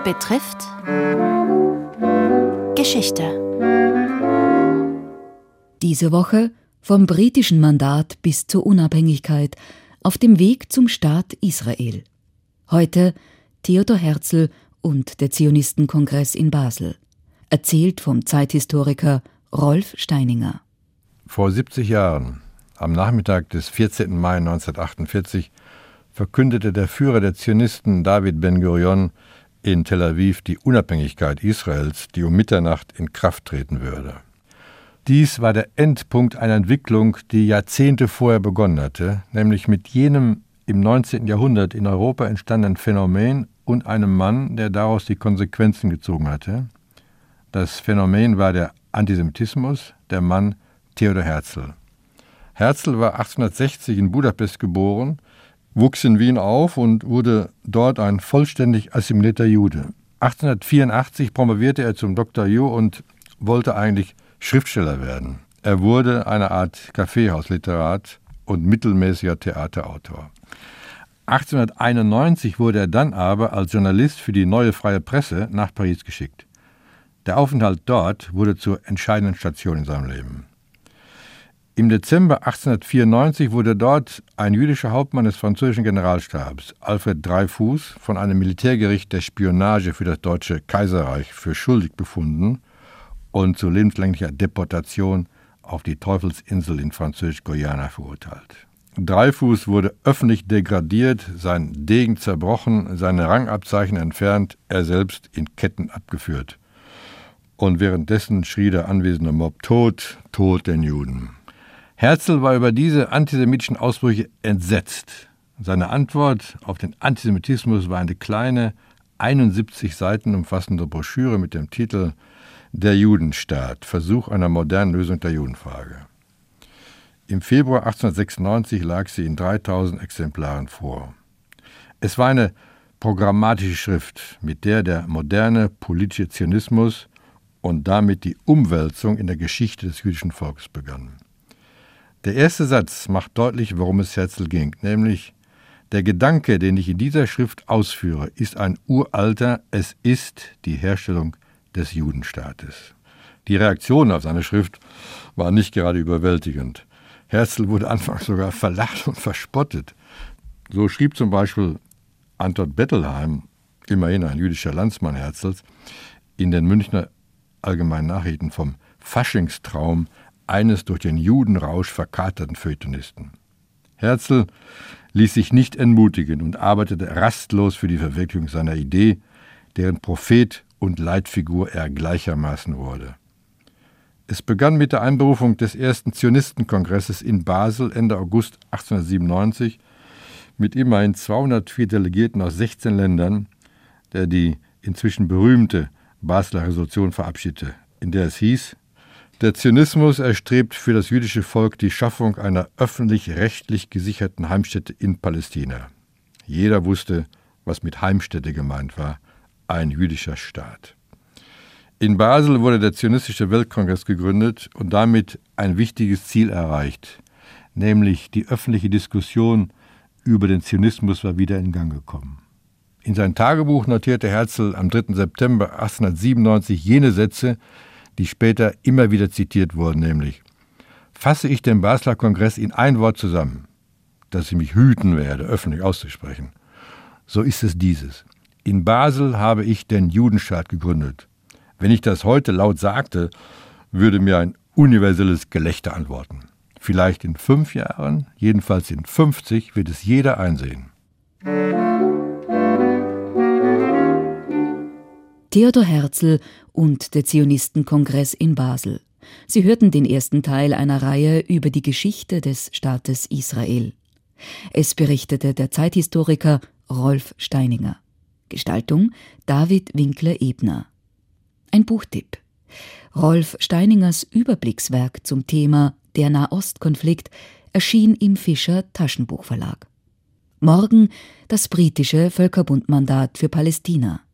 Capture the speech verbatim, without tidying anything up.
betrifft Geschichte. Diese Woche vom britischen Mandat bis zur Unabhängigkeit auf dem Weg zum Staat Israel. Heute Theodor Herzl und der Zionistenkongress in Basel. Erzählt vom Zeithistoriker Rolf Steininger. Vor siebzig Jahren, am Nachmittag des vierzehnten Mai neunzehnhundertachtundvierzig, verkündete der Führer der Zionisten David Ben-Gurion in Tel Aviv die Unabhängigkeit Israels, die um Mitternacht in Kraft treten würde. Dies war der Endpunkt einer Entwicklung, die Jahrzehnte vorher begonnen hatte, nämlich mit jenem im neunzehnten Jahrhundert in Europa entstandenen Phänomen und einem Mann, der daraus die Konsequenzen gezogen hatte. Das Phänomen war der Antisemitismus, der Mann Theodor Herzl. Herzl war achtzehnhundertsechzig in Budapest geboren, wuchs in Wien auf und wurde dort ein vollständig assimilierter Jude. achtzehnhundertvierundachtzig promovierte er zum Doktor Jur und wollte eigentlich Schriftsteller werden. Er wurde eine Art Kaffeehausliterat und mittelmäßiger Theaterautor. achtzehnhunderteinundneunzig wurde er dann aber als Journalist für die Neue Freie Presse nach Paris geschickt. Der Aufenthalt dort wurde zur entscheidenden Station in seinem Leben. Im Dezember achtzehnhundertvierundneunzig wurde dort ein jüdischer Hauptmann des französischen Generalstabs, Alfred Dreyfus, von einem Militärgericht der Spionage für das Deutsche Kaiserreich für schuldig befunden und zu lebenslänglicher Deportation auf die Teufelsinsel in Französisch-Guyana verurteilt. Dreyfus wurde öffentlich degradiert, sein Degen zerbrochen, seine Rangabzeichen entfernt, er selbst in Ketten abgeführt. Und währenddessen schrie der anwesende Mob: Tod, Tod den Juden. Herzl war über diese antisemitischen Ausbrüche entsetzt. Seine Antwort auf den Antisemitismus war eine kleine, einundsiebzig Seiten umfassende Broschüre mit dem Titel Der Judenstaat, Versuch einer modernen Lösung der Judenfrage. Im Februar achtzehnhundertsechsundneunzig lag sie in dreitausend Exemplaren vor. Es war eine programmatische Schrift, mit der der moderne politische Zionismus und damit die Umwälzung in der Geschichte des jüdischen Volkes begann. Der erste Satz macht deutlich, worum es Herzl ging, nämlich: Der Gedanke, den ich in dieser Schrift ausführe, ist ein uralter, es ist die Herstellung des Judenstaates. Die Reaktionen auf seine Schrift waren nicht gerade überwältigend. Herzl wurde anfangs sogar verlacht und verspottet. So schrieb zum Beispiel Anton Bettelheim, immerhin ein jüdischer Landsmann Herzls, in den Münchner Allgemeinen Nachrichten vom Faschingstraum eines durch den Judenrausch verkaterten Feuilletonisten. Herzl ließ sich nicht entmutigen und arbeitete rastlos für die Verwirklichung seiner Idee, deren Prophet und Leitfigur er gleichermaßen wurde. Es begann mit der Einberufung des ersten Zionistenkongresses in Basel Ende August achtzehnhundertsiebenundneunzig mit immerhin zweihundertvier Delegierten aus sechzehn Ländern, der die inzwischen berühmte Basler Resolution verabschiedete, in der es hieß: Der Zionismus erstrebt für das jüdische Volk die Schaffung einer öffentlich-rechtlich gesicherten Heimstätte in Palästina. Jeder wusste, was mit Heimstätte gemeint war: ein jüdischer Staat. In Basel wurde der Zionistische Weltkongress gegründet und damit ein wichtiges Ziel erreicht, nämlich die öffentliche Diskussion über den Zionismus war wieder in Gang gekommen. In sein Tagebuch notierte Herzl am dritten September achtzehnhundertsiebenundneunzig jene Sätze, die später immer wieder zitiert wurden, nämlich: Fasse ich den Basler Kongress in ein Wort zusammen, das ich mich hüten werde, öffentlich auszusprechen, so ist es dieses: In Basel habe ich den Judenstaat gegründet. Wenn ich das heute laut sagte, würde mir ein universelles Gelächter antworten. Vielleicht in fünf Jahren, jedenfalls in fünfzig, wird es jeder einsehen. Theodor Herzl und der Zionistenkongress in Basel. Sie hörten den ersten Teil einer Reihe über die Geschichte des Staates Israel. Es berichtete der Zeithistoriker Rolf Steininger. Gestaltung David Winkler-Ebner. Ein Buchtipp: Rolf Steiningers Überblickswerk zum Thema Der Nahostkonflikt erschien im Fischer Taschenbuchverlag. Morgen das britische Völkerbundmandat für Palästina.